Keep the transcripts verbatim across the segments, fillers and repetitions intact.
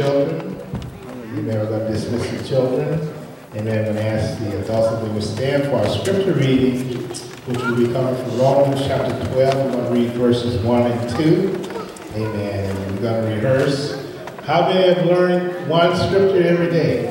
children. Amen. We're going to dismiss the children. Amen. I'm going to ask the adults if they would stand for our scripture reading, which will be coming from Romans chapter twelve. We're going to read verses one and two. Amen. And we're going to rehearse. How many have learned one scripture every day?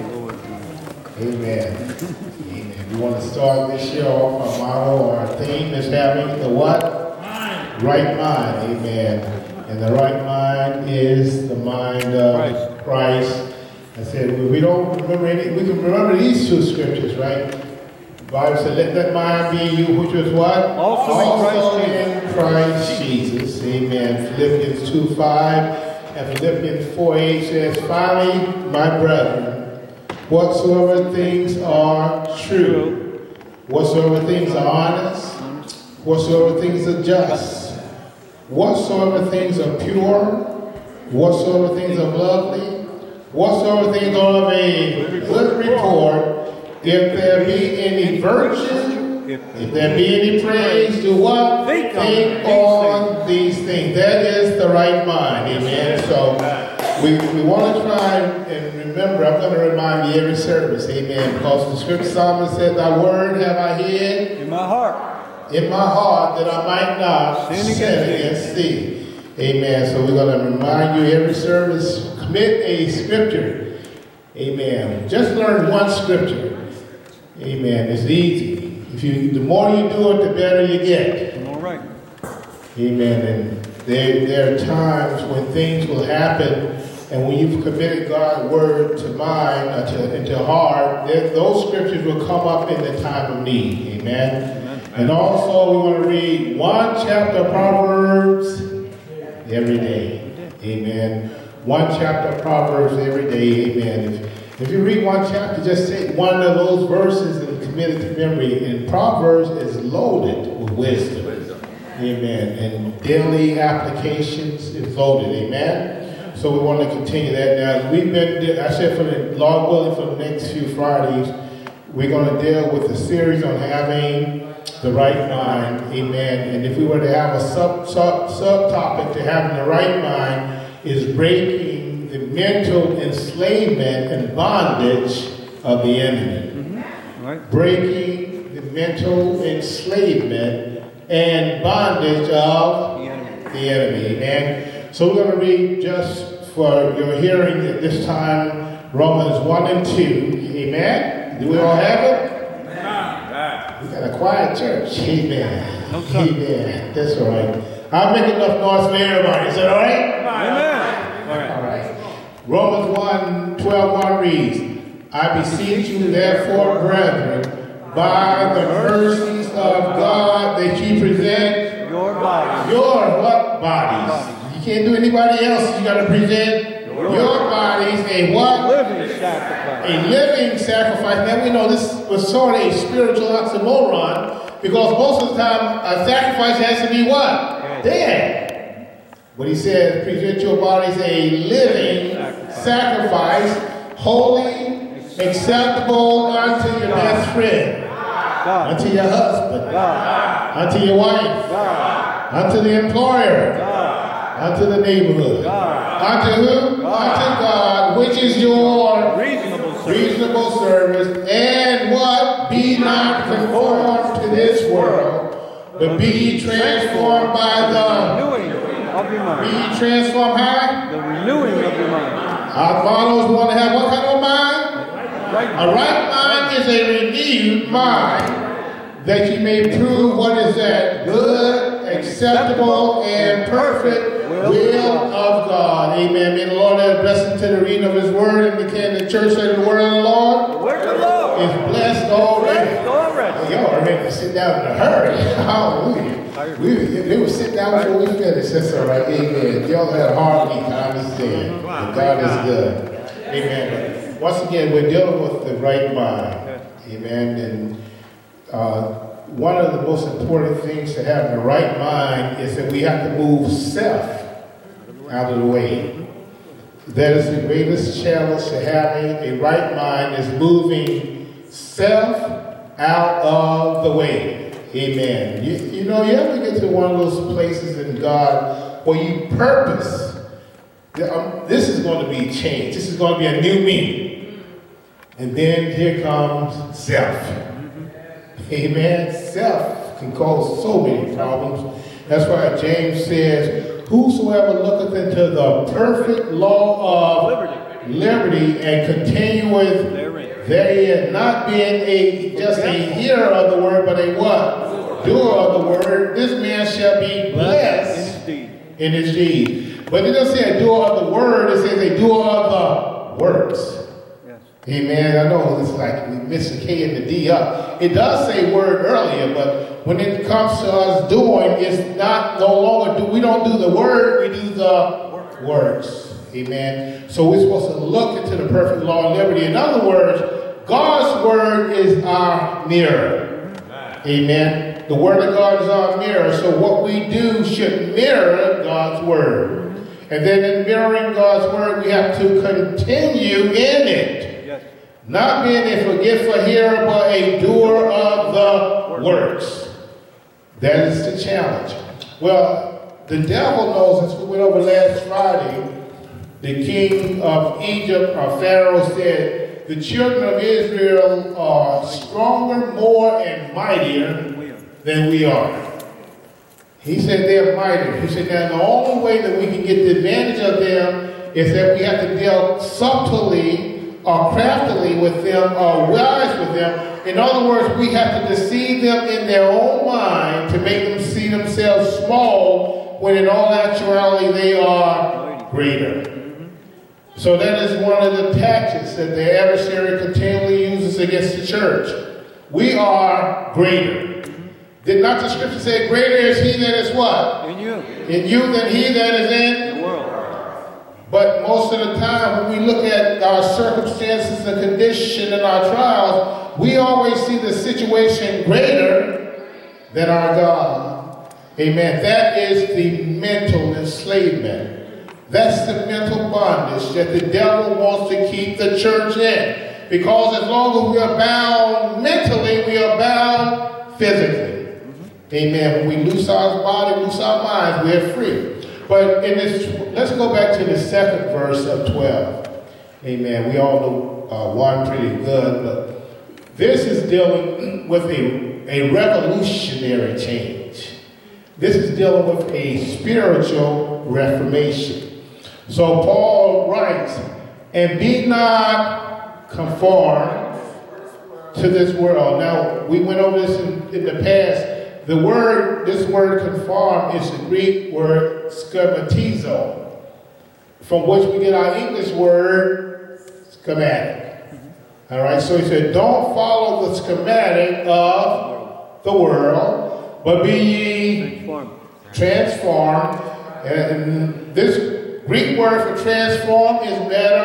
Amen. Amen. We want to start this year off. Our motto, our theme is having the what? Mind. Right mind. Amen. And the right mind is the mind of Christ. Christ. I said, we don't remember any, we can remember these two scriptures, right? The Bible said, let that mind be in you, which was what? Also, also in in Christ Jesus. Amen. Philippians two five and Philippians four eight says, finally, my brethren, whatsoever things are true, whatsoever things are honest, whatsoever things are just, whatsoever things are pure, whatsoever things are lovely, whatsoever things are of a good report, if there be any virtue, if there be any praise, do what? Think, Think on these things. That is the right mind. Amen. So we, we want to try and remember, I'm going to remind you every service. Amen. Because the scripture psalmist said, thy word have I hid in my heart. In my heart, that I might not sin, sin against thee. Amen. So we're going to remind you every service, commit a scripture. Amen. Just learn one scripture. Amen. It's easy. If you, the more you do it, the better you get. All right. Amen. And there, there are times when things will happen, and when you've committed God's word to mind, uh, to, into heart, there, those scriptures will come up in the time of need. Amen. And also, we want to read one chapter of Proverbs every day. Amen. One chapter of Proverbs every day. Amen. If, if you read one chapter, just take one of those verses and commit it to memory. And Proverbs is loaded with wisdom. Amen. And daily applications is loaded. Amen. So we want to continue that. Now, we've been, I said, for the Lord willing, for the next few Fridays, we're going to deal with a series on having the right mind. Amen. And if we were to have a sub, sub, subtopic to having the right mind is breaking the mental enslavement and bondage of the enemy. Mm-hmm. Right. Breaking the mental enslavement and bondage of the enemy. The enemy. Amen. So we're going to read, just for your hearing at this time, Romans one and two. Amen. Do we all have it? We got a quiet church. Amen. No, Amen. That's all right. I'll make enough noise for everybody. Is that all right? Amen. All right. All right. Romans one, twelve, one reads, I beseech you therefore, brethren, by the mercies of God, that ye present your bodies. Your what? Bodies. You can't do anybody else. You got to present your, your bodies a what? Living sacrifice. A living sacrifice. Now we know this was sort of a spiritual oxymoron, because most of the time a sacrifice has to be what? Dead. Dead. But he says, present your bodies a living sacrifice, sacrifice holy, acceptable unto your God. Best friend, God. Unto your husband, God. Unto your wife, God. Unto the employer, God. Unto the neighborhood, God. Unto who? God. Unto God, which is your reasonable service. reasonable service. And what? Be not conformed to this world, but be ye transformed by the renewing of your mind. Be ye transformed how? The renewing of your mind. Our followers want to have what kind of mind? Right. A right mind is a renewed mind, that ye may prove what is that good, acceptable, and perfect will of God. Amen. May the Lord add a blessing to the reading of his word, and can the church say the word of the Lord? The word of the Lord is blessed already. Blessed already. Y'all are ready to sit down in a hurry. Hallelujah. We, they would sit down before we finish. That's all right. Amen. Y'all had a hard week. I understand. But God is good. Amen. Once again, we're dealing with the right mind. Amen. And uh, one of the most important things to have in the right mind is that we have to move self out of the way. That is the greatest challenge to having a right mind, is moving self out of the way. Amen. You, you know, you ever get to one of those places in God where you purpose Um, this is going to be changed. This is going to be a new me. And then here comes self. Amen. Self can cause so many problems. That's why James says, whosoever looketh into the perfect law of liberty, liberty and continueth therein, not being a just a hearer of the word, but a what? Doer of the word, this man shall be blessed in his deed. But it doesn't say a doer of the word, it says a doer of the works. Yes. Amen. I know it's like we miss the K and the D up. It does say word earlier, but when it comes to us doing, it's not no longer do we don't do the word, we do the works. Amen. So we're supposed to look into the perfect law of liberty. In other words, God's word is our mirror. Amen. The word of God is our mirror. So what we do should mirror God's word. And then in mirroring God's word, we have to continue in it. Yes. Not being a forgetful hearer, but a doer of the works. That is the challenge. Well, the devil knows, as we went over last Friday, the king of Egypt, or Pharaoh, said, the children of Israel are stronger, more, and mightier than we are. He said they're mighty. He said now the only way that we can get the advantage of them is that we have to deal subtly or craftily with them or wise with them. In other words, we have to deceive them in their own mind to make them see themselves small when in all actuality they are greater. Mm-hmm. So that is one of the tactics that the adversary continually uses against the church. We are greater. Did not the scripture say, greater is he that is what? In you. In you than he that is in the world. But most of the time when we look at our circumstances and condition and our trials, we always see the situation greater than our God. Amen. That is the mental enslavement. That's the mental bondage that the devil wants to keep the church in. Because as long as we are bound mentally, we are bound physically. Amen. When we loose our body, loose our minds, we're free. But in this, let's go back to the second verse of twelve. Amen. We all know uh, one pretty good, but this is dealing with a, a revolutionary change. This is dealing with a spiritual reformation. So Paul writes, and be not conformed to this world. Now, we went over this in, in the past. The word, this word conform is the Greek word schematizo, from which we get our English word schematic. Mm-hmm. All right, so he said, don't follow the schematic of the world, but be ye transformed. transformed. And this Greek word for transform is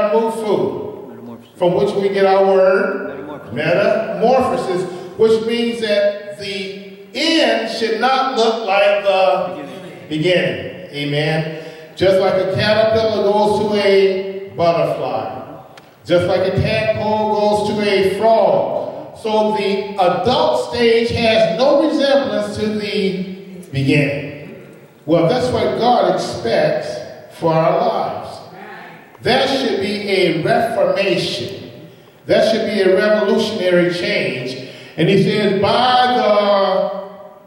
metamorpho, from which we get our word metamorphosis, which means that the end should not look like the beginning. beginning. Amen. Just like a caterpillar goes to a butterfly. Just like a tadpole goes to a frog. So the adult stage has no resemblance to the beginning. Well, that's what God expects for our lives. That should be a reformation. That should be a revolutionary change. And he says, by the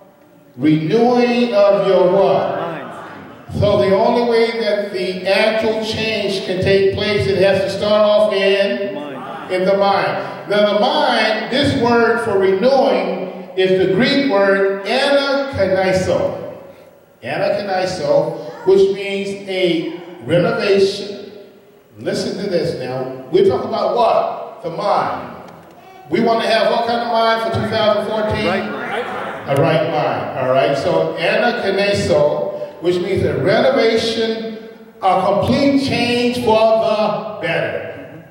renewing of your what? Mind. So the only way that the actual change can take place, it has to start off in, mind. in the mind. Now the mind, this word for renewing is the Greek word anakeniso. Anakeniso, which means a renovation. Listen to this now. We're talking about what? The mind. We want to have what kind of mind for two thousand fourteen? Right. A right mind. All right. So anakeniso, which means a renovation, a complete change for the better.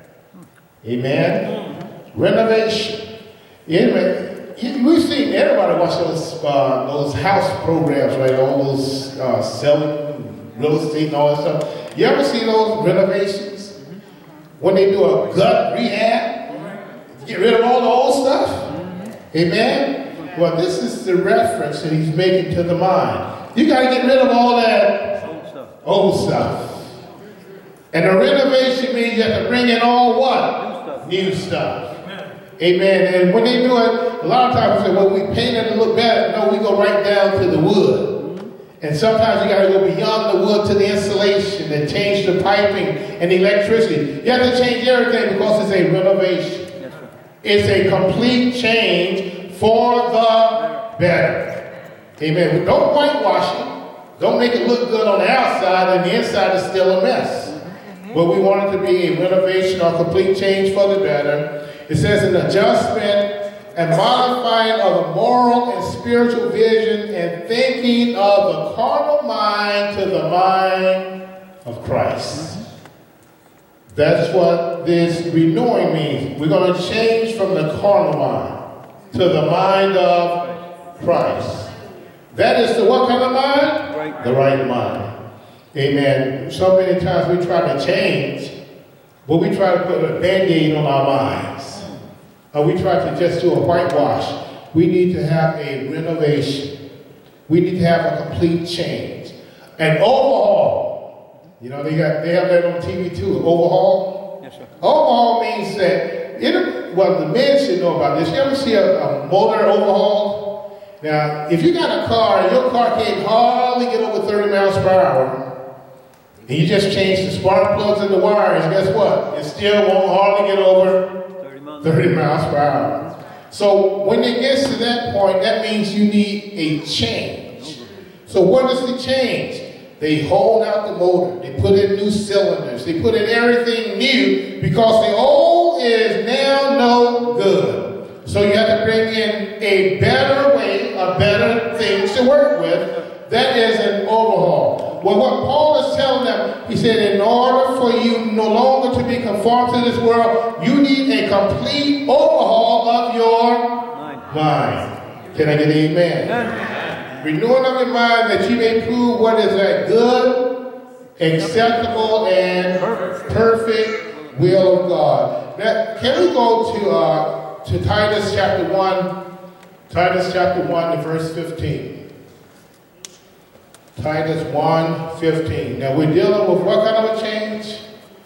Amen. Renovation. Anyway, we've seen everybody watch those uh, those house programs, right? All those uh, selling real estate and all that stuff. You ever see those renovations when they do a gut rehab? Get rid of all the old stuff. Mm-hmm. Amen? Well, this is the reference that he's making to the mind. You got to get rid of all that old stuff. Old stuff. And a renovation means you have to bring in all what? New stuff. New stuff. Amen. And when they do it, a lot of times we say, well, we paint it a little better. No, we go right down to the wood. And sometimes you got to go beyond the wood to the insulation and change the piping and electricity. You have to change everything because it's a renovation. Yes, sir. It's a complete change for the better. Amen. Don't whitewash it. Don't make it look good on the outside and the inside is still a mess. But we want it to be a renovation or complete change for the better. It says an adjustment and modifying of the moral and spiritual vision and thinking of the carnal mind to the mind of Christ. That's what this renewing means. We're going to change from the carnal mind to the mind of Christ. That is the what kind of mind? Right. The right mind. Amen. So many times we try to change, but we try to put a Band-Aid on our minds. Or we try to just do a whitewash. We need to have a renovation. We need to have a complete change. An overhaul. You know, they got they have that on T V too, overhaul. Yes, sir. Overhaul means that, you know, well, the men should know about this. You ever see a, a motor overhaul? Now, if you got a car and your car can't hardly get over thirty miles per hour, and you just change the spark plugs and the wires, guess what? It still won't hardly get over thirty miles per hour. So when it gets to that point, that means you need a change. So what is the change? They hold out the motor. They put in new cylinders. They put in everything new because the old is now no good. So you have to bring in a better way, a better things to work with. That is an overhaul. Well, what Paul is telling them, he said, in order for you no longer to be conformed to this world, you need a complete overhaul of your mind. mind. Can I get an amen? amen? Renewing of your mind that you may prove what is that good, acceptable, and perfect will of God. Now, can we go to uh, to Titus chapter one, Titus chapter one, and verse fifteen. Titus one fifteen. Now we're dealing with what kind of a change?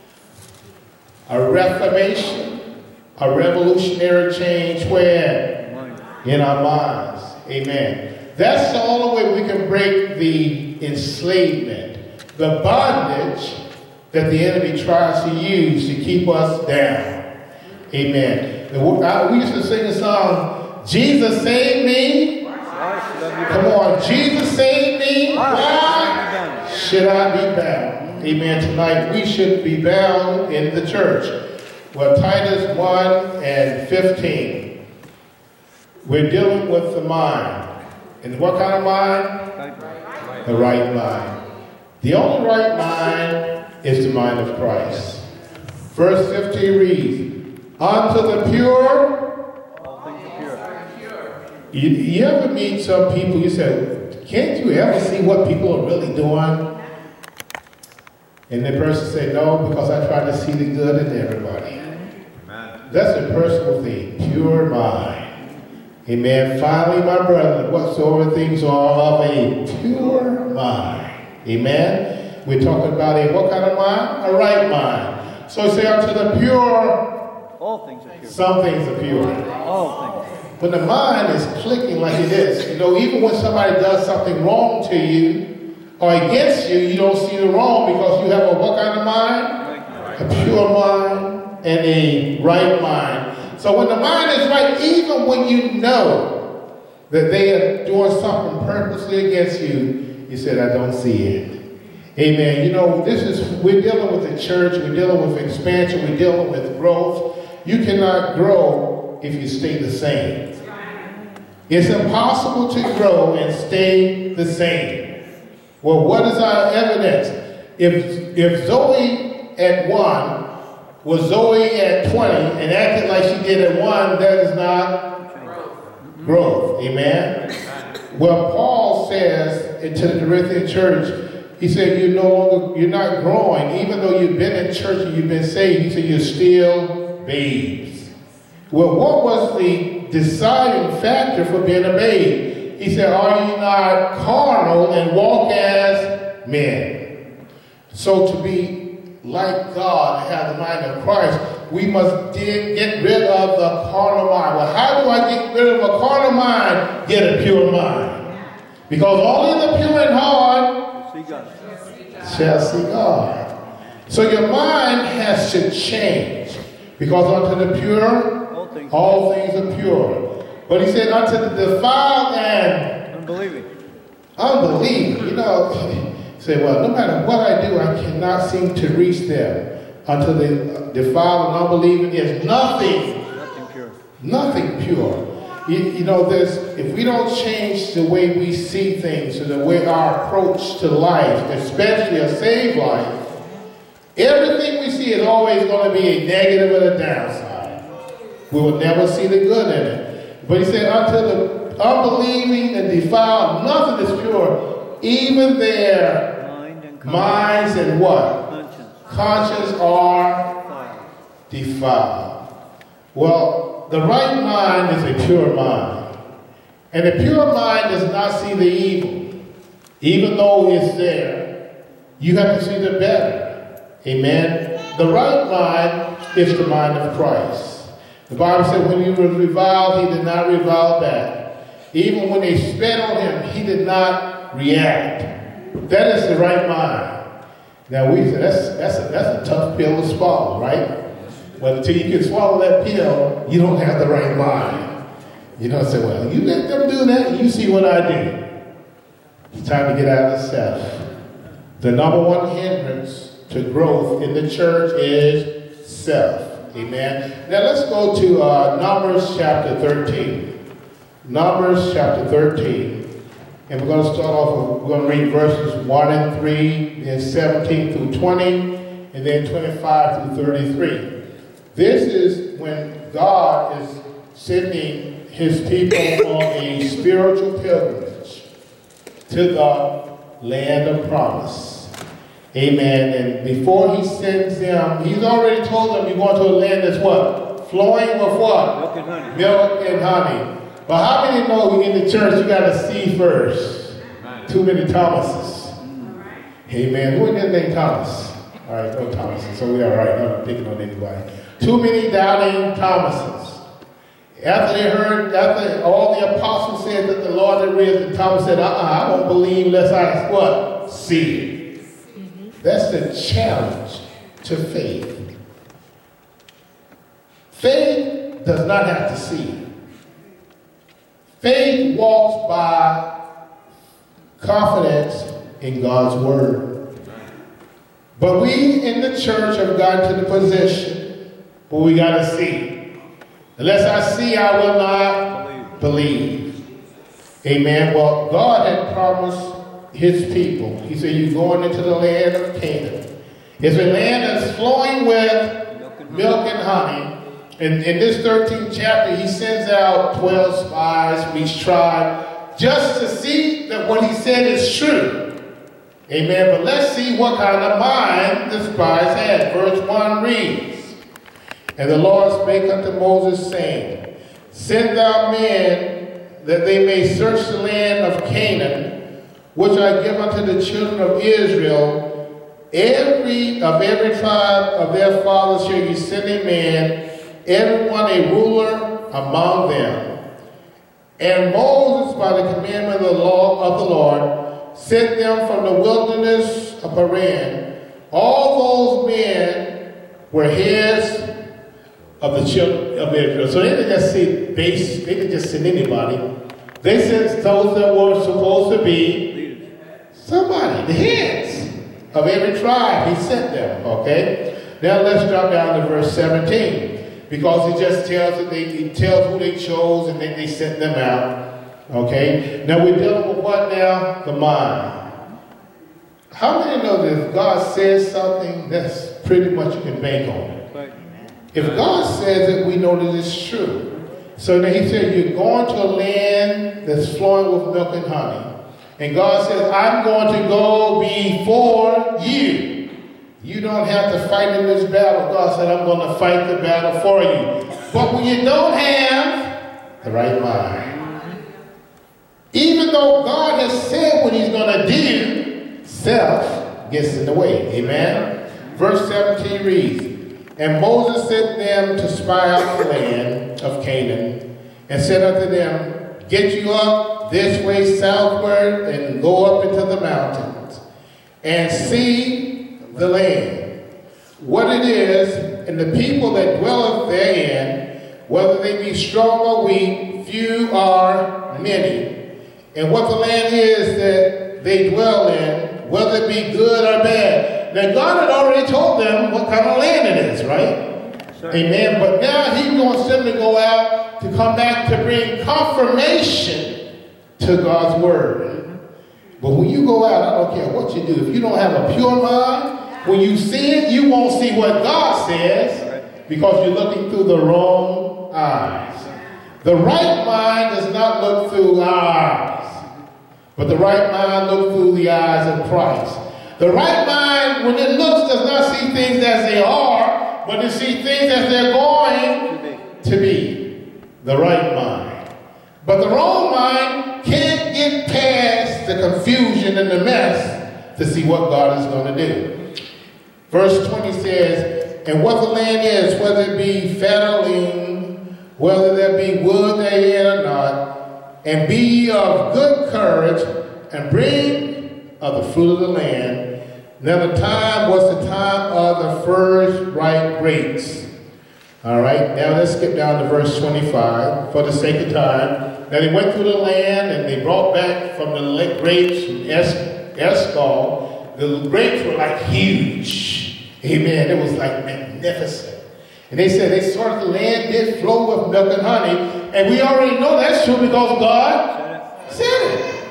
A reformation, a revolutionary change where? In our minds. Amen. That's the only way we can break the enslavement, the bondage that the enemy tries to use to keep us down. Amen. We used to sing a song, Jesus saved me. Come on, Jesus saved me. Why should I be bound? Amen. Tonight we should be bound in the church. Well, Titus one and fifteen. We're dealing with the mind. And what kind of mind? The right mind. The only right mind is the mind of Christ. Verse fifteen reads, unto the pure. You, you ever meet some people, you say, can't you ever see what people are really doing? And the person said, no, because I try to see the good in everybody. Amen. That's a person with a pure mind. Amen. Finally, my brother, whatsoever things are of a pure mind. Amen. We're talking about a what kind of mind? A right mind. So say unto the pure, all things are pure. Some things are pure. All things. When the mind is clicking like it is, you know, even when somebody does something wrong to you or against you, you don't see the wrong because you have a what kind of mind? A pure mind and a right mind. So when the mind is right, even when you know that they are doing something purposely against you, you said, I don't see it. Amen. You know, this is, we're dealing with the church, we're dealing with expansion, we're dealing with growth. You cannot grow if you stay the same. It's impossible to grow and stay the same. Well, what is our evidence? If if Zoe at one was Zoe at twenty and acted like she did at one, that is not growth. growth. Amen? Well, Paul says to the Corinthian church, he said, you're no longer, you're not growing. Even though you've been in church and you've been saved, he said, you're still babes. Well, what was the deciding factor for being a babe? He said, are you not carnal and walk as men? So to be like God and have the mind of Christ, we must di- get rid of the carnal mind. Well, how do I get rid of a carnal mind? Get a pure mind. Because only the pure in heart See God. shall see God. So your mind has to change. Because unto the pure, All things. all things are pure. But he said, unto the defiled and Unbelieving. unbelieving. You know, say, well, no matter what I do, I cannot seem to reach them. Unto the defiled and unbelieving is nothing, Nothing pure. nothing pure. You, you know, there's, if we don't change the way we see things or the way our approach to life, especially a saved life, everything we see is always going to be a negative and a downside. We will never see the good in it. But he said, unto the unbelieving and defiled, nothing is pure. Even their Mind and conscience. minds and what? Conscience. Conscience are Fire. defiled. Well, the right mind is a pure mind. And a pure mind does not see the evil. Even though it's there, you have to see the better. Amen. The right mind is the mind of Christ. The Bible said when he was reviled, he did not revile back. Even when they spit on him, he did not react. That is the right mind. Now we say that's that's a, that's a tough pill to swallow, right? Well, until you can swallow that pill, you don't have the right mind. You don't say, well, you let them do that, and you see what I do. It's time to get out of self. The number one hindrance to growth in the church is self. Amen. Now let's go to uh, Numbers chapter thirteen. Numbers chapter thirteen. And we're going to start off, we're going to read verses one and three, then seventeen through twenty, and then twenty-five through thirty-three. This is when God is sending his people on a spiritual pilgrimage to the land of promise. Amen. And before he sends them, he's already told them you're going to a land that's what? Flowing with what? Milk and honey. Milk and honey. But how many know in the church you got to see first? Right. Too many Thomases. Amen. Who in there named Thomas? All right, no Thomases, so we're all right. I'm not picking on anybody. Too many doubting Thomases. After they heard, after all the apostles said that the Lord had risen, Thomas said, uh-uh, I won't believe unless I, what? See it. Mm-hmm. That's the challenge to faith. Faith does not have to see. Faith walks by confidence in God's word. But we in the church have gotten to the position where we got to see. Unless I see, I will not believe. believe. Amen. Well, God had promised his people. He said, you're going into the land of Canaan. It's a land that's flowing with milk and, milk and honey. And in this thirteenth chapter, he sends out twelve spies from each tribe just to see that what he said is true. Amen. But let's see what kind of mind the spies had. Verse one reads, and the Lord spake unto Moses, saying, send thou men that they may search the land of Canaan, which I give unto the children of Israel. Every of every tribe of their fathers shall ye send a man, every one a ruler among them. And Moses, by the commandment of the law of the Lord, sent them from the wilderness of Paran. All those men were heads of the children of Israel. So they didn't just say base, they didn't just send anybody. They sent those that were supposed to be somebody, the heads of every tribe. He sent them, okay? Now let's drop down to verse seventeen. Because it just tells that they it tells who they chose and then they sent them out. Okay? Now we're dealing with what now? The mind. How many know that if God says something, that's pretty much you can bank on it? Right. If God says it, we know that it's true. So then he said, you're going to a land that's flowing with milk and honey. And God says, I'm going to go before you. You don't have to fight in this battle. God said, I'm going to fight the battle for you. But when you don't have the right mind, even though God has said what he's going to do, self gets in the way. Amen? Verse seventeen reads, And Moses sent them to spy out the land of Canaan, and said unto them, Get you up this way southward, and go up into the mountains, and see the land, what it is, and the people that dwelleth therein, whether they be strong or weak, few or many, and what the land is that they dwell in, whether it be good or bad. Now God had already told them what kind of land it is, right? Sure. Amen. But now He's going to simply go out to come back to bring confirmation to God's word. But when you go out, I don't care what you do. If you don't have a pure mind, when you see it, you won't see what God says because you're looking through the wrong eyes. The right mind does not look through our eyes, but the right mind looks through the eyes of Christ. The right mind, when it looks, does not see things as they are, but it sees things as they're going to be. The right mind. But the wrong mind can't get past the confusion and the mess to see what God is going to do. Verse twenty says, And what the land is, whether it be fat or lean, whether there be wood therein or not, and be ye of good courage, and bring of the fruit of the land. Now the time was the time of the first ripe grapes. All right, now let's skip down to verse twenty-five for the sake of time. Now they went through the land and they brought back from the grapes from es- Eshcol. The grapes were like huge. Amen. It was like magnificent. And they said they saw the land did flow with milk and honey. And we already know that's true because God said it.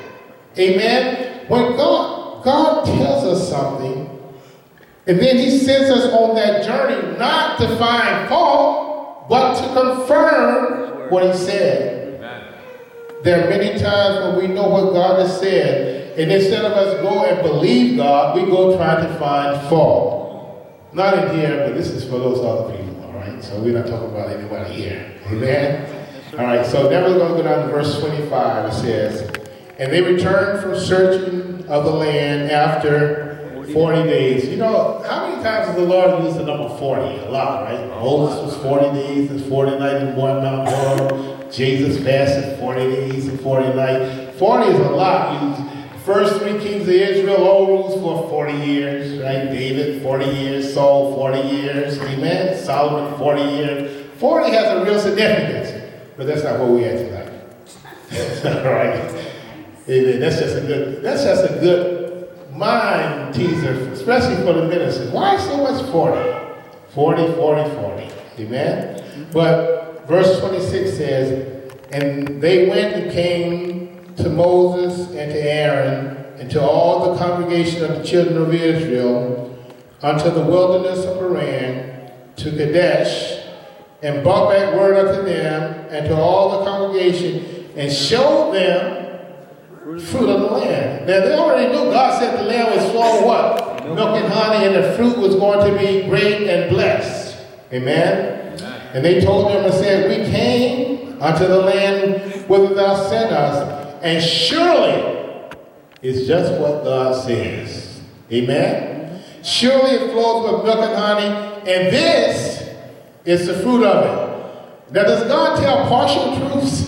Amen. When God, God tells us something, and then He sends us on that journey not to find fault, but to confirm what He said. Amen. There are many times when we know what God has said, and instead of us go and believe God, we go trying to find fault. Not in here, but this is for those other people, all right? So we're not talking about anybody here. Amen? All right, so now we're going to go down to verse twenty-five. It says, And they returned from searching of the land after forty days. You know, how many times has the Lord used the number forty? A lot, right? Moses was forty days and forty nights in one Mount Horeb. Jesus fasted forty days and forty nights. forty is a lot. You, first three kings of Israel all ruled for forty years, right? David, forty years. Saul, forty years. Amen? Solomon, forty years. forty has a real significance, but that's not what we had tonight. All right? Amen. That's just a good, that's just a good mind teaser, especially for the ministers. Why so much forty? forty, forty, forty. Amen? But verse twenty-six says, And they went and came to Moses and to Aaron and to all the congregation of the children of Israel unto the wilderness of Paran, to Kadesh, and brought back word unto them and to all the congregation, and showed them fruit of the land. Now they already knew God said the land was flowing what? Milk and honey, and the fruit was going to be great and blessed. Amen? Amen. And they told them and said, We came unto the land whither thou sent us, and surely it's just what God says. Amen? Surely it flows with milk and honey, and this is the fruit of it. Now does God tell partial truths?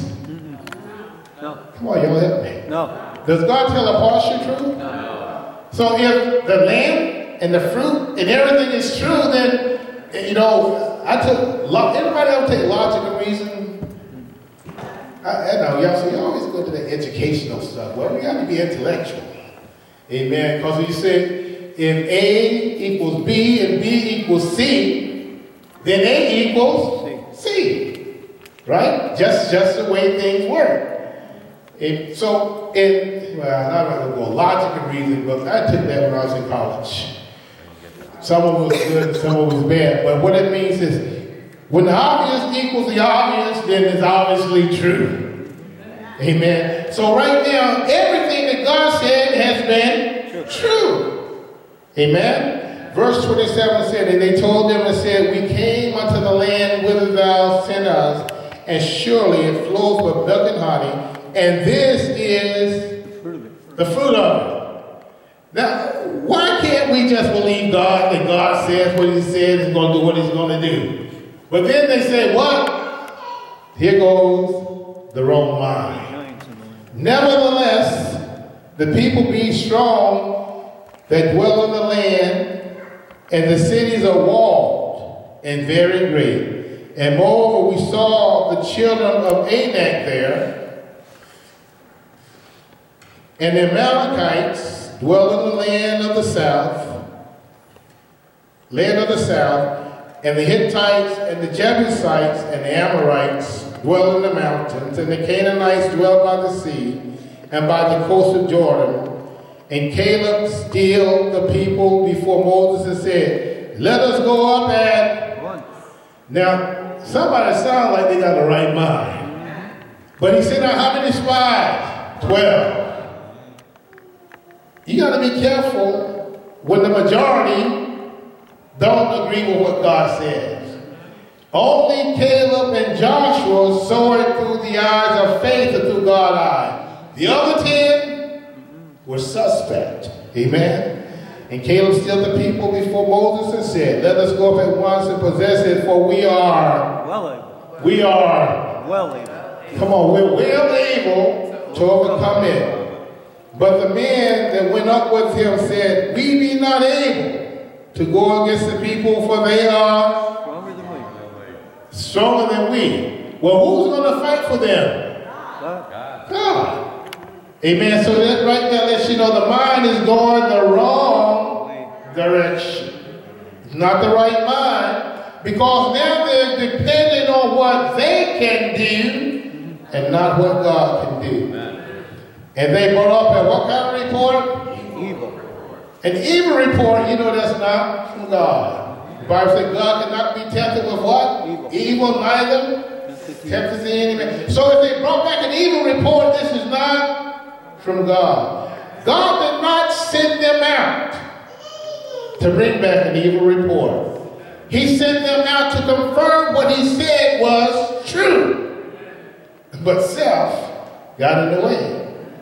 No. Come on, y'all help me. No. Does God tell a partial truth? No. So if the land and the fruit and everything is true, then, you know, I took, everybody else take logic and reason? I, I know, y'all, so you always go to the educational stuff. Well, we got to be intellectual. Amen. Because you say, if A equals B and B equals C, then A equals C. Right? Just, just the way things work. It, so, in, well, I'm not going to go logic and reason, but I took that when I was in college. Some of it was good, some of it was bad. But what it means is, when the obvious equals the obvious, then it's obviously true. Amen. So right now, everything that God said has been true. Amen. Verse twenty-seven said, And they told them and said, We came unto the land whither thou sent us, and surely it flows with milk and honey, and this is the fruit of it. Now, why can't we we just believe God, that God says what he said, he's going to do what he's going to do. But then they say, what? Here goes the wrong mind. Nevertheless, the people be strong that dwell in the land, and the cities are walled and very great. And moreover, we saw the children of Anak there, and the Amalekites dwell in the land of the south, land of the south, and the Hittites and the Jebusites and the Amorites dwell in the mountains, and the Canaanites dwell by the sea and by the coast of Jordan. And Caleb stilled the people before Moses and said, let us go up and... Now, somebody sounds like they got the right mind. But he said, now how many spies? Twelve. You got to be careful when the majority don't agree with what God says. Only Caleb and Joshua saw it through the eyes of faith and through God's eyes. The other ten were suspect. Amen. And Caleb stilled the people before Moses and said, let us go up at once and possess it, for we are, well able. we are, well able. Come on, we're well able to overcome it. But the men that went up with him said, we be not able to go against the people, for they are Stronger than we. stronger than we. Well, who's going to fight for them? God. God. Amen. So that right there lets you know the mind is going the wrong direction. It's not the right mind, because now they're dependent on what they can do and not what God can do. And they brought up a what kind of report? Evil. An evil report, you know that's not from God. The Bible says God cannot be tempted with what? Evil. Evil, neither tempted the enemy. So if they brought back an evil report, this is not from God. God did not send them out to bring back an evil report. He sent them out to confirm what he said was true. But self got in the way.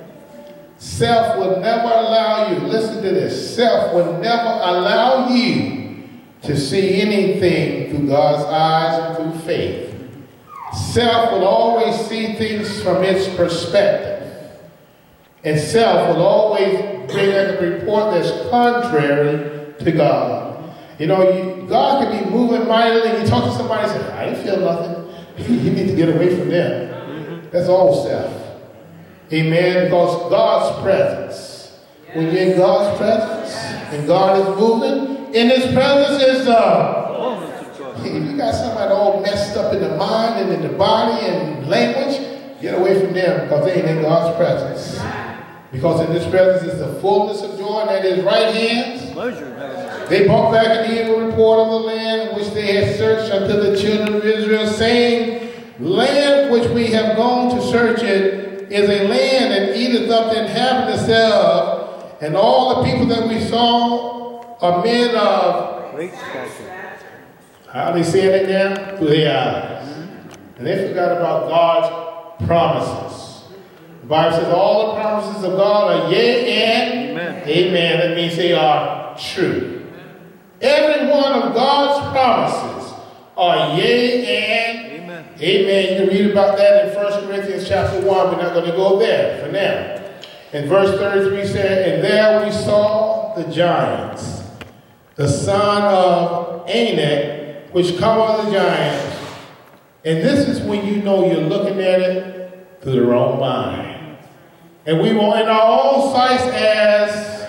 Self will never allow you, listen to this, self will never allow you to see anything through God's eyes and through faith. Self will always see things from its perspective. And self will always bring a report that's contrary to God. You know, you, God can be moving mightily. You talk to somebody and say, I didn't feel nothing. You need to get away from them. That's all self. Amen. Because God's presence. When you're in God's presence and God is moving, in his presence is uh, if you got somebody all messed up in the mind and in the body and language, get away from them, because they ain't in God's presence. Because in this presence is the fullness of joy, and at his right hand, they brought back an evil report of the land which they had searched unto the children of Israel, saying, land which we have gone to search it is a land that eateth up the inhabitants thereof, and all the people that we saw are men of great stature. How are they saying it now? Through their eyes. Mm-hmm. And they forgot about God's promises. The Bible says all the promises of God are yea and amen. Amen. That means they are true. Every one of God's promises are yea and amen. Amen. You can read about that in First Corinthians chapter one. We're not going to go there for now. And verse thirty-three said, and there we saw the giants, the son of Anak, which come of the giants. And this is when you know you're looking at it through the wrong mind. And we were in our own sights as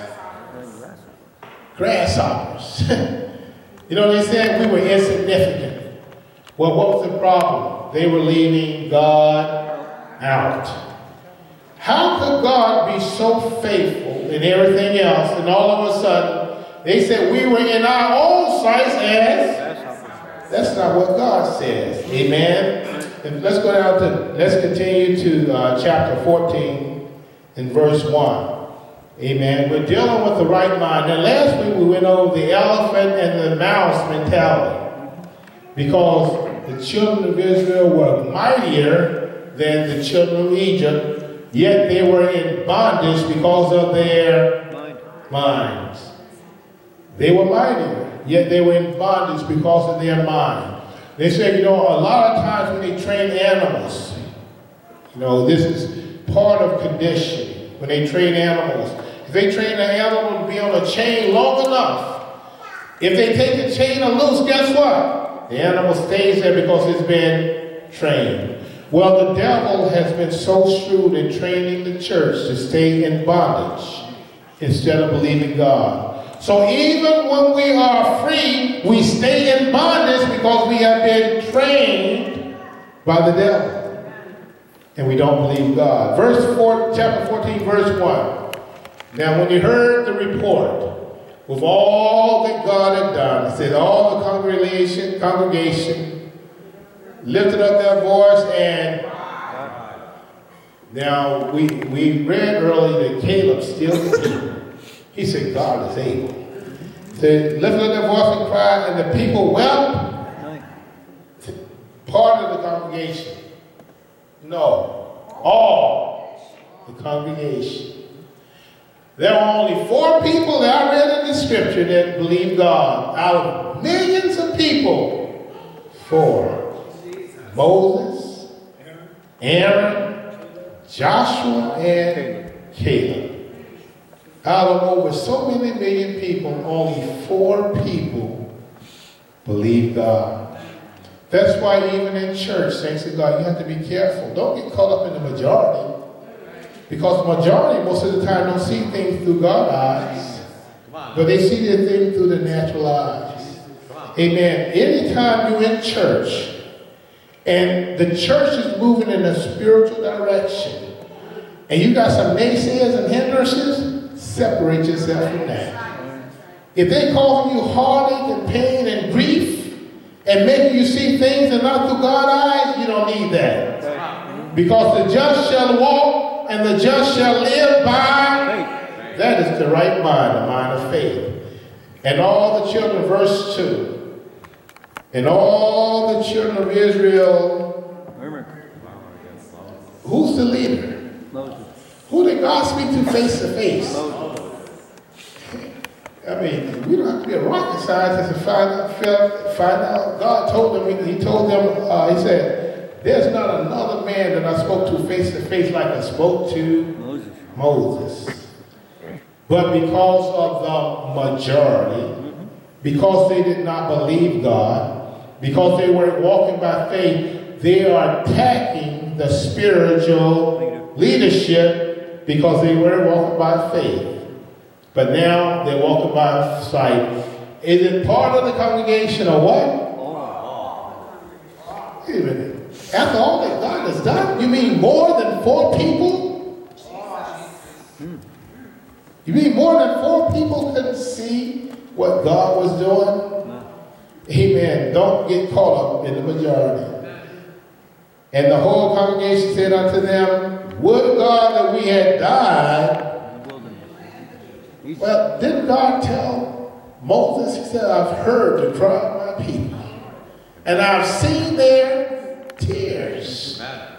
grasshoppers. You know, they said we were insignificant. Well, what was the problem? They were leaving God out. How could God be so faithful in everything else, and all of a sudden, they said we were in our own sights as... That's not what God says. Amen. And let's go down to, let's continue to uh, chapter fourteen and verse one. Amen. We're dealing with the right mind. Now, last week we went over the elephant and the mouse mentality, because the children of Israel were mightier than the children of Egypt, yet they were in bondage because of their minds. They were mightier, yet they were in bondage because of their mind. They said, you know, a lot of times when they train animals, you know, this is part of conditioning. When they train animals, if they train an animal to be on a chain long enough, if they take the chain loose, guess what? The animal stays there because it's been trained. Well, the devil has been so shrewd in training the church to stay in bondage instead of believing God. So even when we are free, we stay in bondage because we have been trained by the devil. And we don't believe God. Verse four, chapter fourteen, verse one. Now when you heard the report of all that God had done, it said all the congregation, congregation lifted up their voice and now we, we read earlier that Caleb still the people. He said, God is able. He said, lifted up their voice and cried, and the people wept. Part of the congregation. No. All the congregation. There were only four people that I read in the scripture that believed God. Out of millions of people, four. Moses, Aaron, Joshua, and Caleb. Out of over so many million people, only four people believe God. That's why even in church, thanks to God, you have to be careful. Don't get caught up in the majority. Because the majority, most of the time, don't see things through God's eyes. But they see their things through the natural eyes. Amen. Anytime you're in church, and the church is moving in a spiritual direction, and you got some naysayers and hindrances, separate yourself from that. If they causing you heartache and pain and grief and making you see things and not through God's eyes, you don't need that. Because the just shall walk and the just shall live by. That is the right mind, the mind of faith. And all the children, verse two. And all the children of Israel. Who's the leader? Who did God speak to face to face? I mean, we don't have to be a rocket scientist to find out. Find out. God told them. He told them. Uh, he said, "There's not another man that I spoke to face to face like I spoke to Moses." Moses. But because of the majority, because they did not believe God, because they weren't walking by faith, they are attacking the spiritual leadership because they weren't walking by faith. But now they're walking by sight. Is it part of the congregation or what? Wait a minute. After all that God has done, you mean more than four people? You mean more than four people couldn't see what God was doing? Amen. Don't get caught up in the majority. And the whole congregation said unto them, would God that we had died. Well, didn't God tell Moses, he said, I've heard the cry of my people, and I've seen their tears.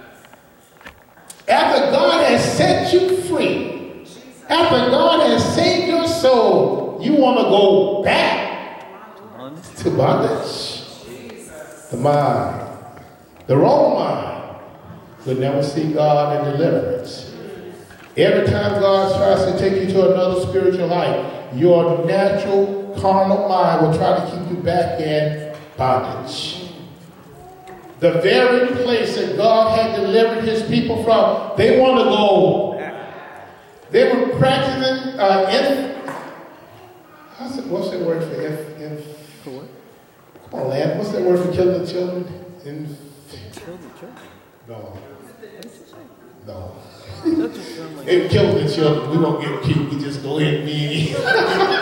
After God has set you free, after God has saved your soul, you want to go back to bondage. The mind, the wrong mind, will never see God in deliverance. Every time God tries to take you to another spiritual life, your natural carnal mind will try to keep you back in bondage. The very place that God had delivered his people from, they want to go. They were practicing uh, in, how's it, what's that word for in, in, for what? Come on, lad. What's that word for killing the children? In, Kill the children? No. No. They killed the children. We don't get cute. We just go ahead and be. uh,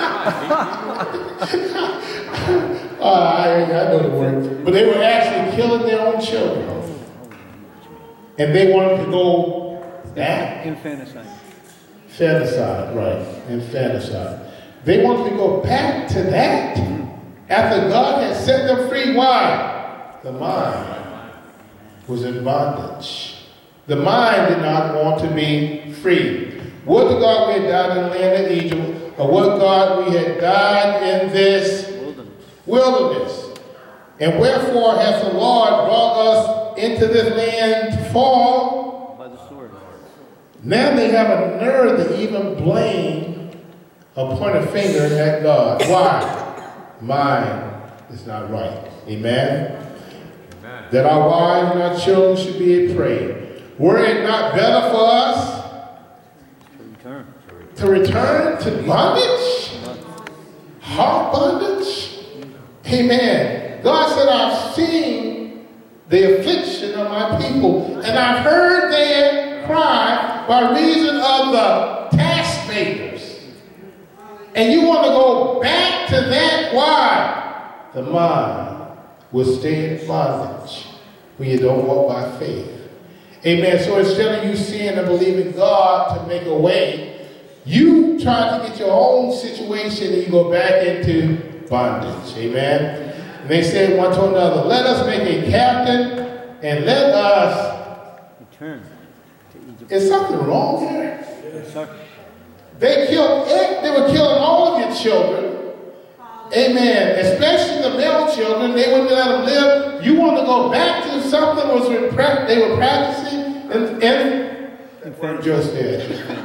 I, I know the word. But they were actually killing their own children. And they wanted to go back. Infanticide. Infanticide, right. Infanticide. They wanted to go back to that after God had set them free. Why? The mind was in bondage. The mind did not want to be free. Would to God we had died in the land of Egypt, of what God we had died in this wilderness. And wherefore hath the Lord brought us into this land to fall by the sword. Now they have a nerve to even blame or point a finger at God. Why? Mine is not right. Amen? Amen. That our wives and our children should be a prey. Were it not better for us To return. to return to bondage? Heart bondage? Amen. God said, I've seen the affliction of my people, and I've heard their cry by reason of the taxpayers. And you want to go back to that? Why? The mind will stay in bondage when you don't walk by faith. Amen. So instead of you seeing and believing God to make a way, you try to get your own situation and you go back into bondage. Amen. And they said one to another, let us make a captain and let us Return to Egypt. Is something wrong there? Yes, sir. They killed, they were killing all of your children. Amen. Especially the male children. They wouldn't let them live. You want to go back to something was they were practicing and, and just there.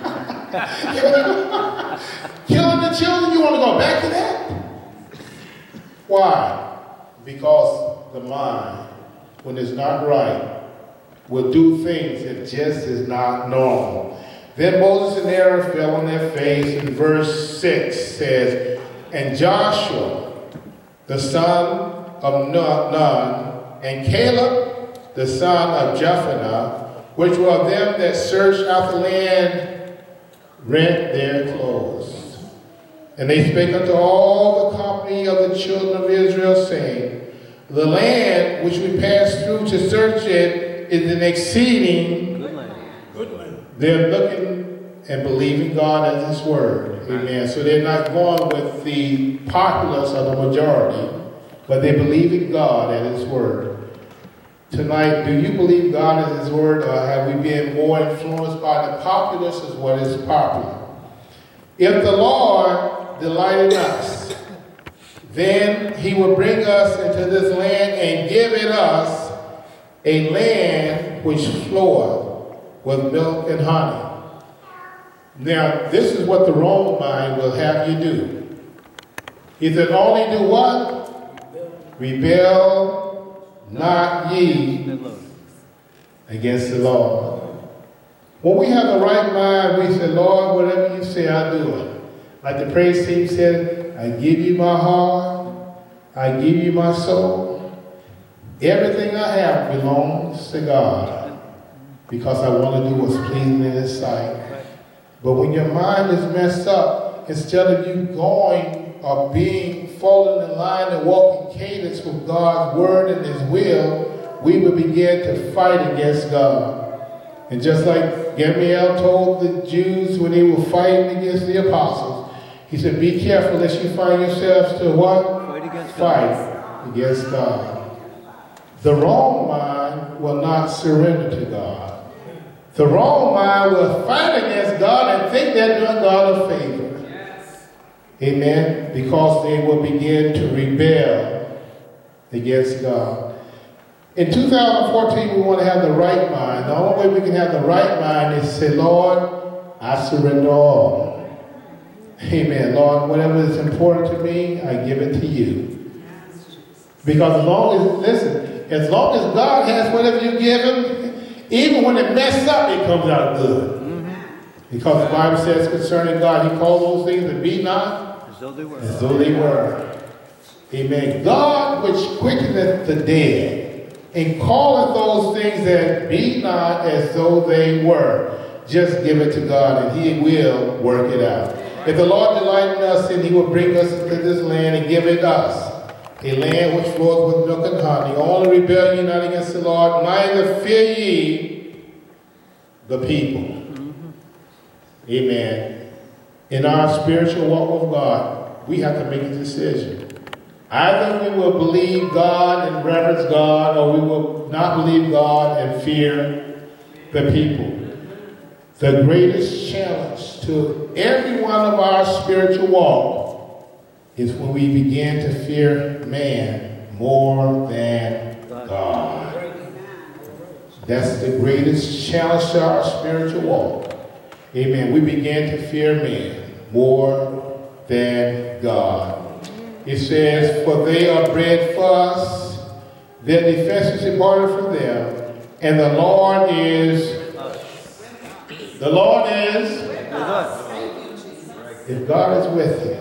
Killing the children, you want to go back to that? Why? Because the mind, when it's not right, will do things that just is not normal. Then Moses and Aaron fell on their face, and verse six says, and Joshua, the son of Nun, and Caleb, the son of Jephunneh, which were of them that searched out the land, rent their clothes. And they spake unto all the company of the children of Israel, saying, the land which we passed through to search it is an exceeding Good land. good land. They're looking and believing God at His word. Amen. So they're not going with the populace of the majority, but they believe in God at His word. Tonight, do you believe God at His word, or have we been more influenced by the populace as what is popular? If the Lord delight in us, then He will bring us into this land and give it us a land which floweth with milk and honey. Now, this is what the wrong mind will have you do. He said, only do what? Rebel not ye against the Lord. When we have the right mind, we say, Lord, whatever you say, I'll do it. Like the praise team said, I give you my heart, I give you my soul. Everything I have belongs to God because I want to do what's pleasing in His sight. But when your mind is messed up, instead of you going or being falling in line and walking cadence with God's word and His will, we will begin to fight against God. And just like Gamaliel told the Jews when they were fighting against the apostles, he said, be careful lest you find yourselves to what? Fight against Fight God. against God. The wrong mind will not surrender to God. The wrong mind will fight against God and think they're doing God a favor. Yes. Amen? Because they will begin to rebel against God. In two thousand fourteen, we want to have the right mind. The only way we can have the right mind is to say, Lord, I surrender all. Amen. Lord, whatever is important to me, I give it to you. Because as long as, listen, as long as God has whatever you give Him, even when it messes up, it comes out good. Mm-hmm. Because the Bible says concerning God, He called those things that be not As though they were. as though they were. Amen. God which quickeneth the dead, and calleth those things that be not as though they were. Just give it to God, and He will work it out. If the Lord delight in us, then He will bring us into this land and give it us. A land which flows with milk and honey. Only rebel ye not against the Lord, neither fear ye the people. Mm-hmm. Amen. In our spiritual walk with God, we have to make a decision. Either we will believe God and reverence God, or we will not believe God and fear the people. The greatest challenge to every one of our spiritual walk is when we begin to fear man more than God. That's the greatest challenge to our spiritual walk. Amen. We begin to fear man more than God. It says, for they are bred for us, their defense is departed from them, and the Lord is The Lord is With us. if God is with you.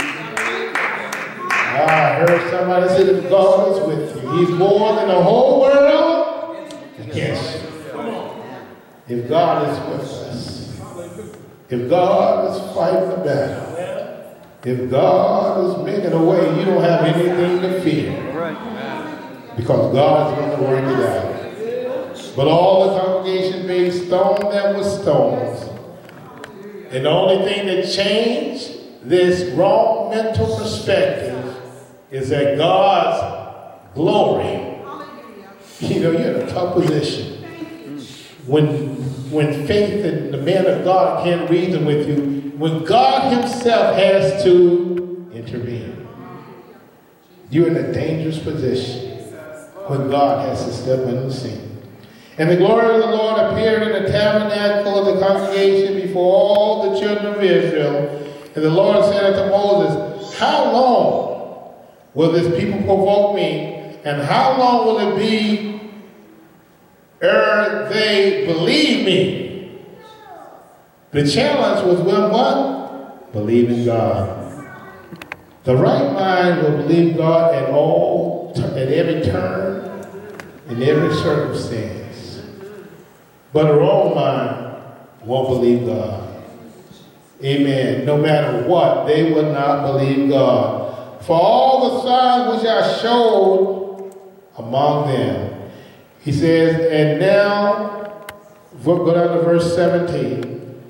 Ah, I heard somebody say if God is with you. He's more than the whole world against you. If God is with us. If God is fighting the battle. If God is making a way, you don't have anything to fear. All right. Because God is going to work it out. But all the congregation made stone them with stones. And the only thing that changed this wrong mental perspective is that God's glory, you know, you're in a tough position. When, when faith and the man of God can't reason with you, when God himself has to intervene, you're in a dangerous position when God has to step in the scene. And the glory of the Lord appeared in the tabernacle of the congregation before all the children of Israel. And the Lord said unto Moses, how long will this people provoke me? And how long will it be ere they believe me? The challenge was when what? Believe in God. The right mind will believe God at all, at every turn, in every circumstance. But a wrong mind won't believe God. Amen. No matter what, they will not believe God. For all the signs which I showed among them. He says, and now, go down to verse seventeen.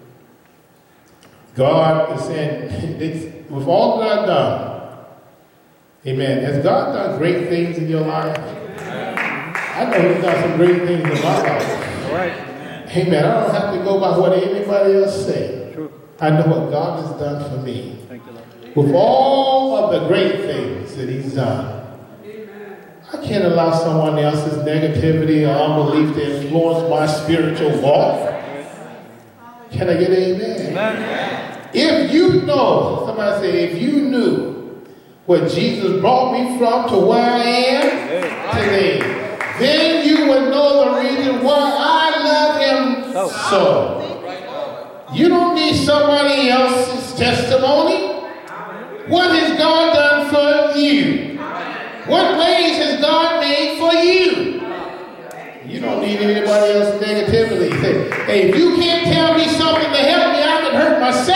God is saying, with all that I've done, amen, has God done great things in your life? I know he's done some great things in my life. All right. Amen. I don't have to go by what anybody else say. True. I know what God has done for me. Thank you, Lord. With all of the great things that he's done, I can't allow someone else's negativity or unbelief to influence my spiritual walk. Can I get an amen? Amen. If you know, somebody say, if you knew what Jesus brought me from to where I am today, then you would know the reason why I love him so. You don't need somebody else's testimony. What has God done for you? What ways has God made for you? You don't need anybody else's negativity. Hey, if you can't tell me something to help me, I can hurt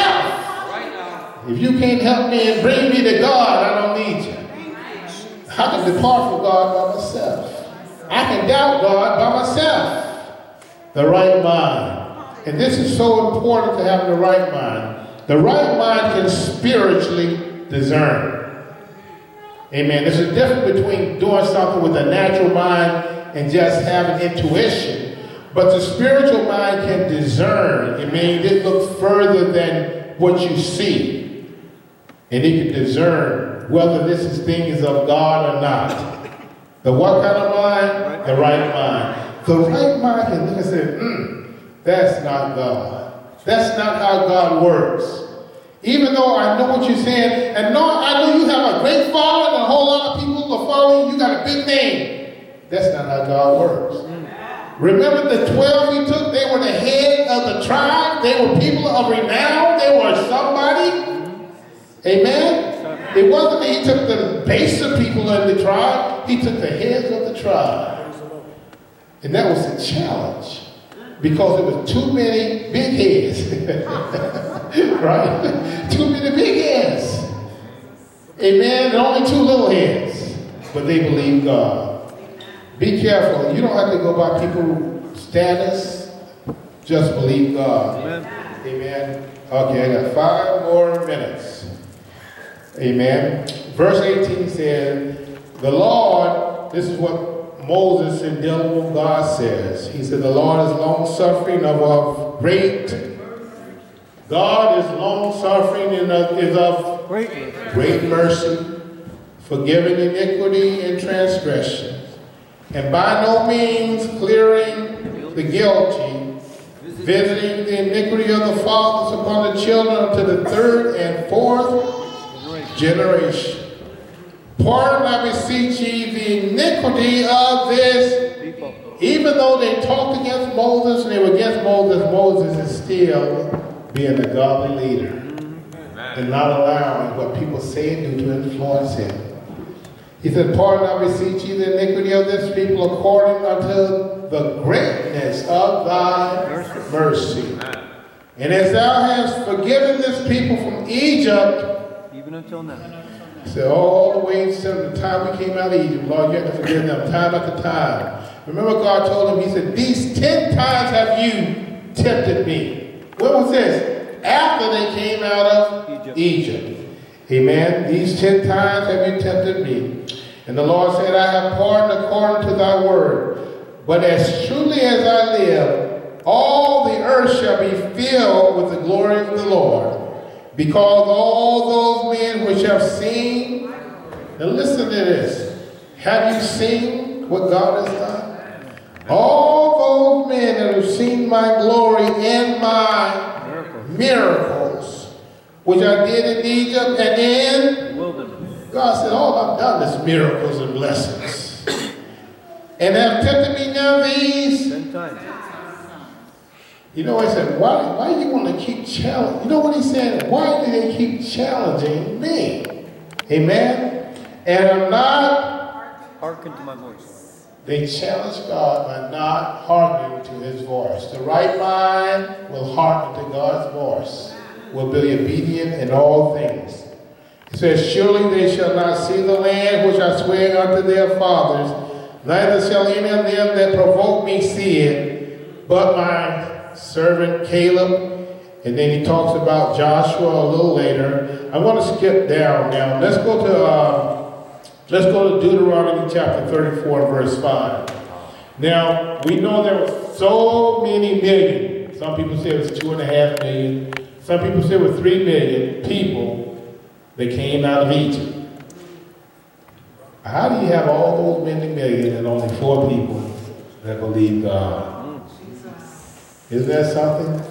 myself. If you can't help me and bring me to God, I don't need you. I can depart from God by myself. I can doubt God by myself. The right mind. And this is so important to have the right mind. The right mind can spiritually discern. Amen. There's a difference between doing something with a natural mind and just having intuition. But the spiritual mind can discern. It means it looks further than what you see. And it can discern whether this is thing is of God or not. The what kind of mind? The right mind. The right mind can look and say, hmm, that's not God. That's not how God works. Even though I know what you're saying, and no, I know you have a great following, and a whole lot of people are following you, you got a big name. That's not how God works. Remember the twelve he took? They were the head of the tribe. They were people of renown. They were somebody. Amen? It wasn't that he took the base of people in the tribe. He took the heads of the tribe. And that was the challenge. Because it was too many big heads. Right? Too many big heads. Amen? And only two little heads. But they believed God. Be careful. You don't have to go by people's status. Just believe God. Amen. Amen. Okay, I got five more minutes. Amen. Verse eighteen says, the Lord, this is what Moses in dealing with God says. He said, the Lord is long suffering of, of of great. God is long-suffering and of- is of Great. great mercy, forgiving iniquity and transgression, and by no means clearing the guilty, visiting the iniquity of the fathers upon the children unto the third and fourth generation. Pardon, I beseech ye, the iniquity of this People. even though they talked against Moses and they were against Moses, Moses is still being a godly leader and not allowing what people say and do to influence him. He said, pardon, I beseech you, the iniquity of this people according unto the greatness of thy mercy. And as thou hast forgiven this people from Egypt, Even until now. so all the way since the time we came out of Egypt, Lord, you have to forgive them time after time. Remember God told him, he said, these ten times have you tempted me. What was this? After they came out of Egypt. Egypt. Amen. These ten times have you tempted me. And the Lord said, I have pardoned according to thy word. But as truly as I live, all the earth shall be filled with the glory of the Lord. Because all those men which have seen, now listen to this. Have you seen what God has done? All those men that have seen my glory and my miracles, which I did in Egypt and in Wilderness. God said, all I've done is miracles and blessings. And have tempted me now these. Ten times. You know, I said, why, why do you want to keep challenging? You know what he said? Why do they keep challenging me? Amen? And I'm not. Hearken to my voice. They challenge God by not hearkening to his voice. The right mind will hearken to God's voice, will be obedient in all things. It says, surely they shall not see the land which I swear unto their fathers, neither shall any of them that provoke me see it, but my servant Caleb. And then he talks about Joshua a little later. I want to skip down now. Let's go to uh, let's go to Deuteronomy chapter thirty-four, verse five. Now we know there were so many million. Some people say it was two and a half million. Some people say it was three million people that came out of Egypt. How do you have all those many million and only four people that believe God? Isn't that something?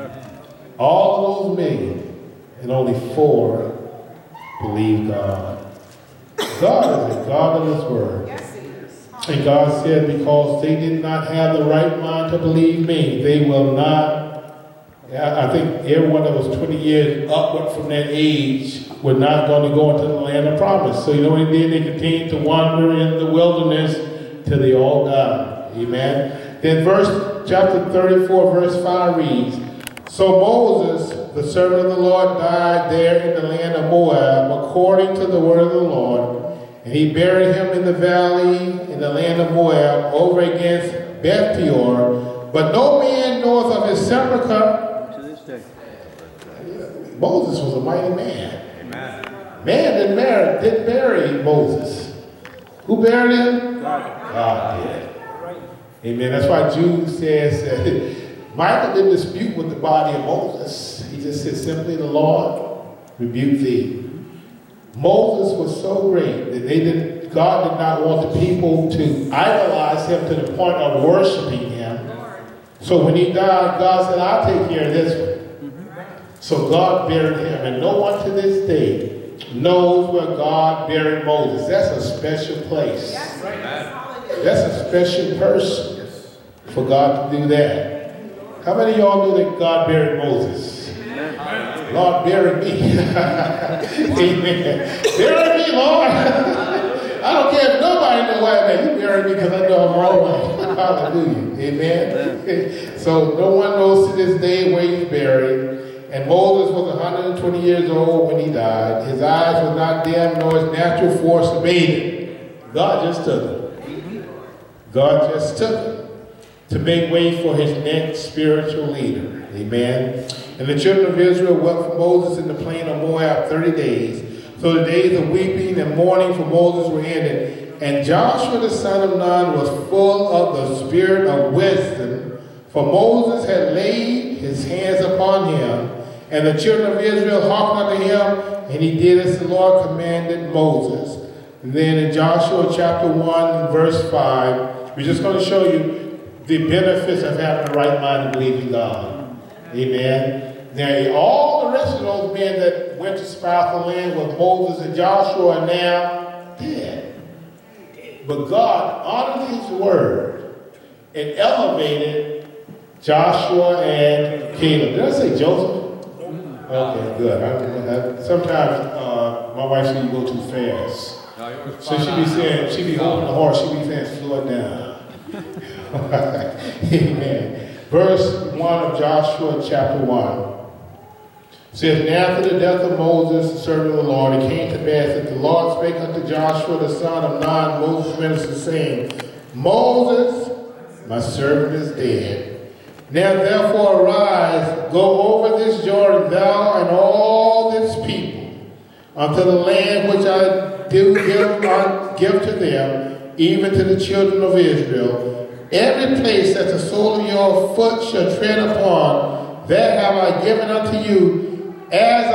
All those million and only four believe God. God is a God of his word. And God said, because they did not have the right mind to believe me, they will not. I think everyone that was twenty years upward from that age were not going to go into the land of promise. So you know what they did? They continued to wander in the wilderness till they all died. Amen. Then verse chapter thirty-four, verse five reads, so Moses, the servant of the Lord, died there in the land of Moab, according to the word of the Lord. And he buried him in the valley in the land of Moab, over against Beth Peor. But no man knoweth of his sepulchre. To this day. Moses was a mighty man. Amen. Man didn't bury, didn't bury Moses. Who buried him? God. God did. Amen. That's why Jude says that Michael didn't dispute with the body of Moses. He just said simply, the Lord rebuke thee. Moses was so great that they didn't, God did not want the people to idolize him to the point of worshiping him. So when he died, God said, I'll take care of this one. So God buried him. And no one to this day knows where God buried Moses. That's a special place. That's a special person for God to do that. How many of y'all knew that God buried Moses? Amen. Lord, bury me. Amen. Bury me, Lord. I don't care if nobody knows why, man. You bury me because I know I'm wrong. Hallelujah. Amen. So no one knows to this day where he's buried. And Moses was one hundred twenty years old when he died. His eyes were not dim, nor his natural force abated. God just took him. God just took him to make way for his next spiritual leader. Amen. And the children of Israel wept for Moses in the plain of Moab thirty days. So the days of weeping and mourning for Moses were ended. And Joshua the son of Nun was full of the spirit of wisdom, for Moses had laid his hands upon him. And the children of Israel hearkened unto him, and he did as the Lord commanded Moses. And then in Joshua chapter one, verse five, we're just going to show you the benefits of having the right mind to believe in God. Amen. Now, all the rest of those men that went to spy out the land with Moses and Joshua are now dead. But God honored his word and elevated Joshua and Caleb. Did I say Joseph? Okay, good. I, I, sometimes uh, my wife said you go too fast. So she be saying, she be holding the horse, she be saying, slow it down. Amen. Verse one of Joshua chapter one says, and after the death of Moses, the servant of the Lord, it came to pass that the Lord spake unto Joshua the son of Nun, Moses' minister, saying, Moses, my servant is dead. Now therefore arise, go over this Jordan, thou and all this people, unto the land which I do give, uh, give to them, even to the children of Israel. Every place that the sole of your foot shall tread upon, that have I given unto you, as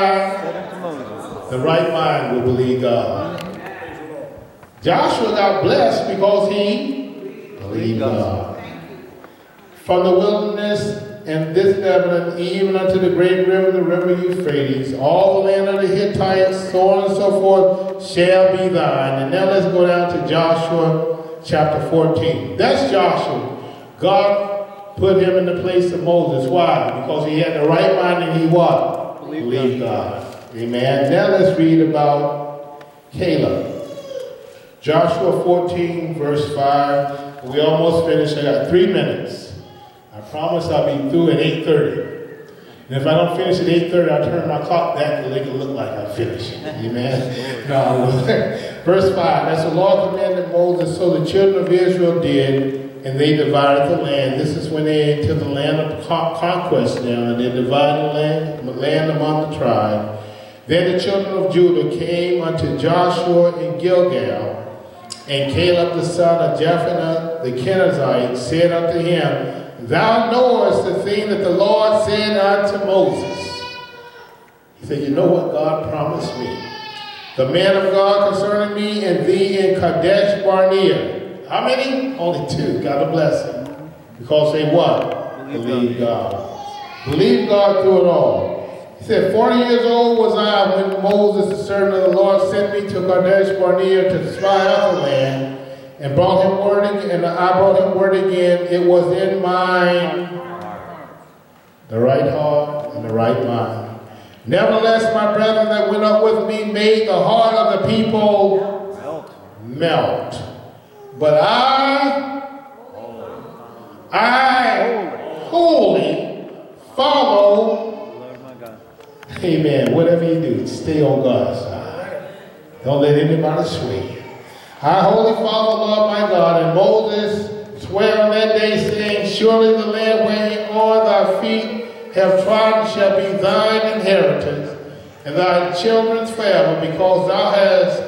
I, the right mind, will believe God. Joshua got blessed because he believed God. From the wilderness and this Lebanon, even unto the great river, the river Euphrates, all the land of the Hittites, so on and so forth, shall be thine. And now let's go down to Joshua chapter fourteen. That's Joshua. God put him in the place of Moses. Why? Because he had the right mind and he what? Believed God. Amen. Now let's read about Caleb. Joshua fourteen, verse five. We almost finished. I got three minutes. I promise I'll be through at eight thirty. And if I don't finish at eight thirty, I'll turn my clock back to make it look like I finished. Amen? No. Verse five, as the Lord commanded Moses, so the children of Israel did, and they divided the land. This is when they entered the land of conquest now, and they divided the land, the land among the tribes. Then the children of Judah came unto Joshua in Gilgal, and Caleb the son of Jephunneh the Kenizzite said unto him, Thou knowest the thing that the Lord said unto Moses. He said, you know what God promised me? The man of God concerning me and thee in Kadesh Barnea. How many? Only two. God bless him. Because they what? Believe, Believe God. God. Believe God through it all. He said, forty years old was I when Moses, the servant of the Lord, sent me to Kadesh Barnea to spy out the land. And brought him word again, and I brought him word again. It was in mine, the right heart and the right mind. Nevertheless, my brethren that went up with me made the heart of the people melt. melt. But I, I wholly follow. Amen. Whatever you do, stay on God's side. Don't let anybody sway you. I wholly follow the Lord my God, and Moses sware on that day, saying, Surely the land wherein thy feet have trodden shall be thine inheritance, and thy children's forever, because thou hast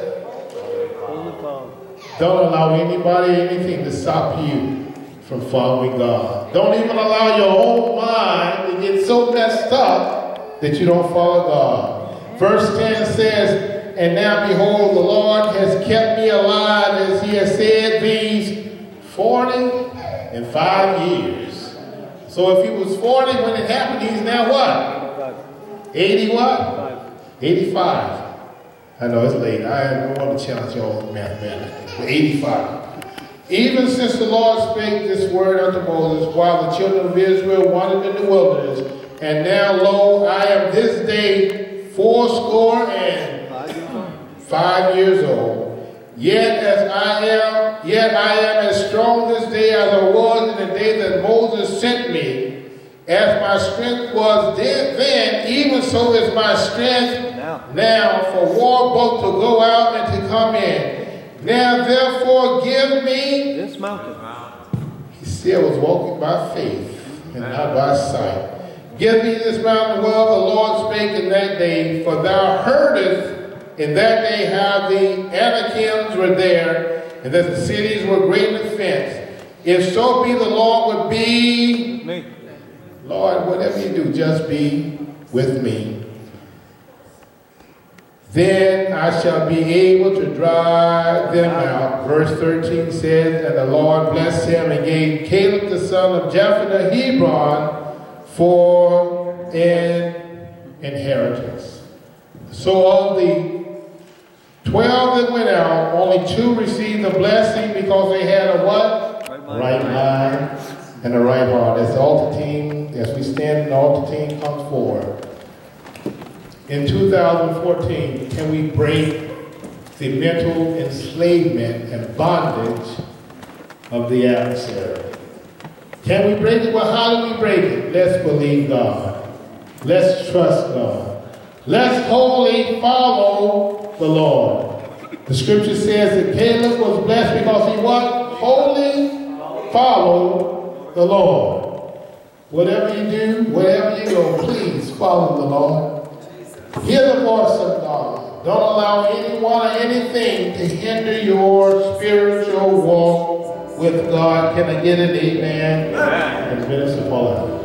don't allow anybody anything to stop you from following God. Don't even allow your own mind to get so messed up that you don't follow God. Verse ten says, and now behold, the Lord has kept me alive, as he has said, these forty and five years. So if he was forty when it happened, he's now what? eighty what? eighty-five. I know it's late. I don't want to challenge y'all mathematically. But eighty-five. Even since the Lord spake this word unto Moses, while the children of Israel wandered in the wilderness, and now lo, I am this day fourscore and five years old. Yet as I am, yet I am as strong this day as I was in the day that Moses sent me. As my strength was then, even so is my strength now, now for war both to go out and to come in. Now therefore give me this mountain. He still was walking by faith and not by sight. Give me this mountain. Well, the Lord spake in that day, for thou heardest in that day how the Anakims were there, and that the cities were great in offense. If so be the Lord would be me. Lord, whatever you do, just be with me. Then I shall be able to drive them out. Verse thirteen says, and the Lord blessed him and gave Caleb the son of Jephunneh Hebron for an inheritance. So of the twelve that went out, only two received the blessing because they had a what? Right mind. Right mind and a right heart. As the altar team, as we stand, the altar team comes forward. In two thousand fourteen, can we break the mental enslavement and bondage of the adversary? Can we break it? Well, how do we break it? Let's believe God. Let's trust God. Let's wholly follow the Lord. The scripture says that Caleb was blessed because he what? Wholly followed the Lord. Whatever you do, wherever you go, please follow the Lord. Hear the voice of God. Don't allow anyone or anything to hinder your spiritual walk with God. Can I get an amen? Amen. And Minister Paul.